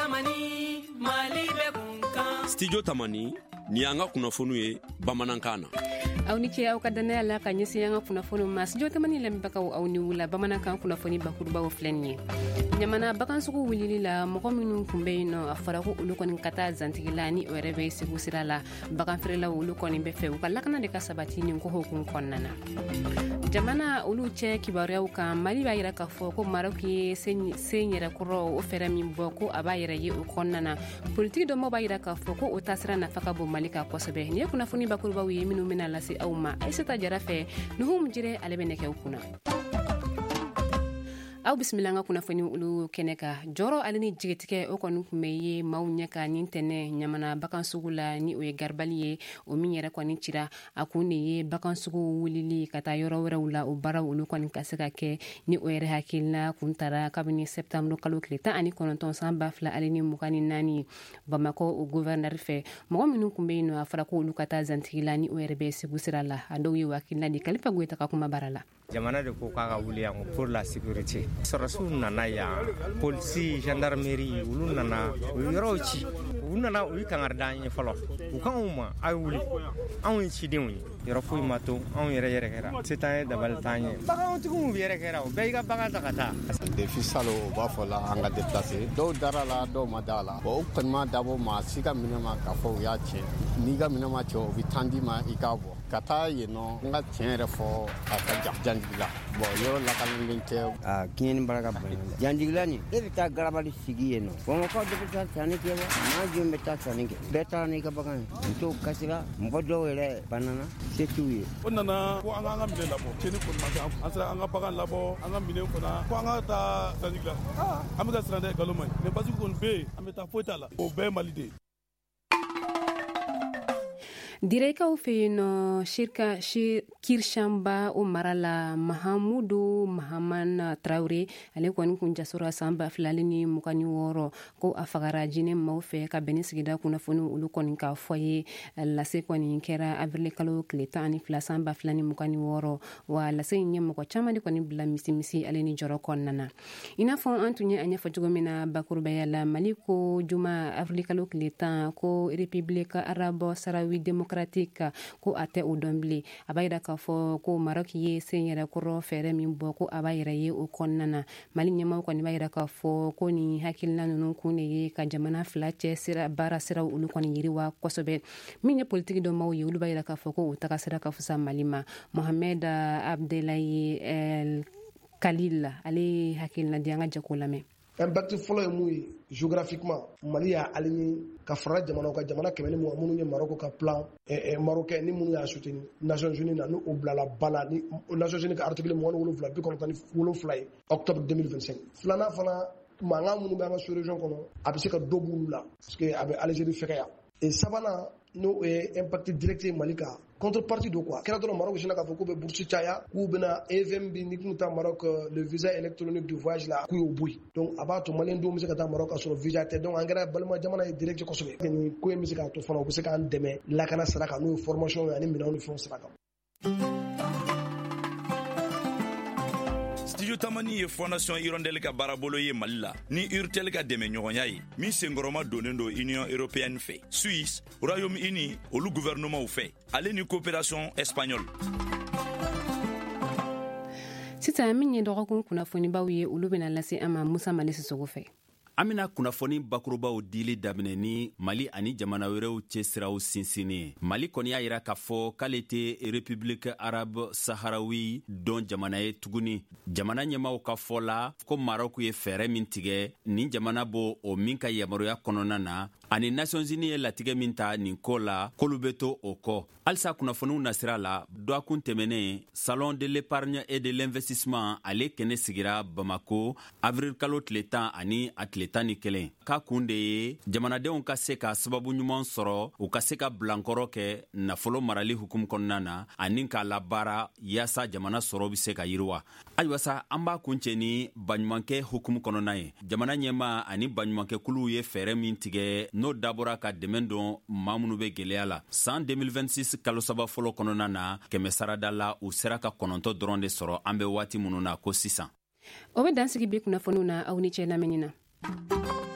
Studio Tamani ni an ka kunnafoniw ye bamanankan na. Aw ni ce aw ka danaya la ka ɲɛsin an ka kunnafoniw ma. Studio Tamani lamɛnbagaw aw ni wula bamanankan kunnafoni bakurubaw filɛ nin ye. Ɲamana bagansugu wulili la mɔgɔ minnu kun bɛ yen nɔ a fɔra ko olu kɔni ka taa zantigi la ni o yɛrɛ bɛ segu sira la baganfeerelaw olu kɔni bɛ fɛ u ka lakana de ka sabati nin ko hukumu kɔnɔna na. Jamana olu cɛ kibaruyaw kan Mali b'a yira k'a fɔ ko Maroc ye sen yɛrɛkɔrɔ o fɛɛrɛ min bɔ ko a b'a yɛrɛ ye o kɔnɔna na. Politiki dɔnbaaw b'a yira k'a fɔ ko o taasira nafa ka bon Mali kan kosɛbɛ. Nin ye kunnafoni bakurubaw ye minnu bɛna lase aw ma. Aïssata Jara fɛ Nuhum Jire ale bɛ nɛgɛw kunna. Aw bisimila an ka kunnafoni olu kɛnɛ ka jɔrɔ ale ni jigitigɛ o kɔni kun bɛ ye maaw ɲɛ ka ni tɛnɛ ɲamana bagansugu la ni o ye garibali ye o min yɛrɛ kɔni cira a kun de ye bagansugu wulili ka taa yɔrɔ wɛrɛw la o baaraw olu kɔni ka se ka kɛ ni o yɛrɛ hakilina kun tara kabini septembre kalo tile 19 san 2024 Bamako o gouverneur fɛ mɔgɔ minnu kun bɛ yen nɔ a fɔra ko olu ka taa zantigi la ni o yɛrɛ bɛ segu sira la a dɔw ye hakilina di Kalifa Goyita ka kuma bara la. Jamana de ko k'a ka wuli yan pour la sécurité. Sɔrɔsiw nana yan polisi gendarmerie olu nana u yɔrɔw ci u nana u kangari da an ye fɔlɔ u kan u ma a wuli anw ye cidenw ye yɔrɔ foyi ma to anw yɛrɛ kɛra setan ye dabali t'an ye bagantigiw yɛrɛ kɛra o bɛɛ i ka bagan ta ka taa défi salo o b'a fɔ la an ka déplacer dɔw dara la dɔw ma da la o kɔni ma dabɔ maa si ka minɛ ma k'a fɔ u y'a tiɲɛ n'i ka minɛ ma tiɲɛ o bɛ tan di ma i k'a bɔ ka taa yen nɔ n ka tiɲɛ yɛrɛ fɔ a ka janjigi la bon yɔrɔ lakanalen tɛ kiɲɛni baraka bonya janjigi la ni e bɛ taa garabali sigi yen nɔ bamakɔ de bɛ taa sanni kɛ wa maa jɔn bɛ taa sanni kɛ bɛɛ taara n'i ka bagan ye musow kasira mɔgɔ dɔw yɛrɛ banana se t'u ye o nana ko an ka minɛ labɔ cɛni kɔni ma kɛ an sera an ka bagan labɔ an ka minɛ fana ko an ka taa sanni la an bɛ ka siran dɛ nkalon ma ɲi mais basiki kɔni bɛ yen an bɛ taa foyi t'a la o bɛɛ ye Mali de ye. Direkaw fɛ yen nɔ Kirshamba o mara la Mahamudu Mahaman Traore ale kɔni kun jasora san 2026 ko a fagara jinɛ maaw fɛ ka bɛn ni sigida kunnafoni olu kɔni ka fɔ ye lase kɔni kɛra avril kalo tile 12 san 2026 wa lase in ye mɔgɔ caman de kɔni bila misi ale ni jɔrɔ kɔnɔna na. I n'a fɔ an tun ye a ɲɛfɔ cogo min na bakurubaya la Mali ko juma avril kalo tile 10 ko République Arabe Sahraoui Démocratique ko a tɛ o dɔn bilen a b'a yira k'a fɔ ko Maroc ye sen yɛrɛ kɔrɔ fɛɛrɛ min bɔ ko a b'a yɛrɛ ye o kɔnɔna na. Mali ɲɛmaaw kɔni b'a yira k'a fɔ ko ni hakilina ninnu kun de ye ka jamana fila cɛ baara siraw olu kɔni yiriwa kosɛbɛ min ye politiki dɔnbaaw ye olu b'a yira k'a fɔ ko o taga sira ka fusa Mali ma. Mohamed Abdelaye El Khalil ale hakilina di an ka jako lamɛn. Impact fɔlɔ ye mun ye géographiquement Mali y'a aligné ka fara jamanaw ka jamana kɛmɛ ni minnu ye Maroc ka plan marocain ni minnu y'a soutenir Nations Unies na n'o bilala bala ni Nations Unies ka article 97 ye octobre 2025 filanan fana mankan minnu bɛ an ka sous-région kɔnɔ a bɛ se ka dɔ b'olu la parce que a bɛ Algérie fɛgɛya et sabanan n'o ye impact direct ye Mali kan contrepartie do quoi kɛra dɔrɔn Maroc sina k'a fɔ k'u bɛ bourse caya k'u bɛna EVM bi ni kun taa Maroc le visa électronique de voyage la k'u y'o bɔ yen donc a b'a to maliyɛn denw bɛ se ka taa Maroc ka sɔrɔ visa tɛ donc an kɛra balima jamana ye direct kosɛbɛ nin ko in bɛ se k'a to fana u bɛ se k'an dɛmɛ lakana sira kan n'o ye formation ye ani minɛnw ni fɛnw sira kan. Studio Tamani ye Fondation Hirondelle ka baarabolo ye Mali la ni Urtel ka dɛmɛ ɲɔgɔnya ye min senkɔrɔma donnen do Union Européenne fɛ Suisse Royaume-Uni olu gouvernement fɛ ale ni coopération espagnole. Sisan min ye dɔgɔkun kunnafonibaw ye olu bɛna lase an ma Musa Mali Sisoko fɛ. An bɛna kunnafoni bakurubaw dili daminɛ ni Mali ani jamana wɛrɛw cɛ siraw sinsinni. Mali kɔni y'a yira k'a fɔ k'ale tɛ République Arabe Sahraoui dɔn jamana ye tuguni. Jamana ɲɛmaaw ka fɔ la ko Maroc ye fɛɛrɛ min tigɛ nin jamana bɔ o min ka yamaruya kɔnɔna na ani Nations Unies ye latigɛ min ta nin ko la k'olu bɛ to o kɔ. Halisa kunnafoniw nasira la dɔgɔkun tɛmɛnen Salon de l'épargne et de l'investissement ale kɛnɛ sigira Bamako avril kalo tile 10 ani a tile 11 k'a kun de ye jamanadenw ka se ka sababu ɲuman sɔrɔ u ka se ka bilankɔrɔ kɛ nafolo marali hukumu kɔnɔna na ani k'a labaara yaasa jamana sɔrɔ bɛ se ka yiriwa. Ayiwa sa an b'a kuncɛ ni baɲumankɛ hukumu kɔnɔna ye. Jamana ɲɛmaa ani baɲumankɛkuluw ye fɛɛrɛ min tigɛ n'o dabɔra ka dɛmɛ don maa minnu bɛ gɛlɛya la. San 2026 kalo saba fɔlɔ kɔnɔna na kɛmɛ sarada la u sera ka 9 dɔrɔn de sɔrɔ an bɛ waati minnu na ko sisan. O bɛ dansigi bi kunnafoniw na aw ni cɛ lamɛnni na.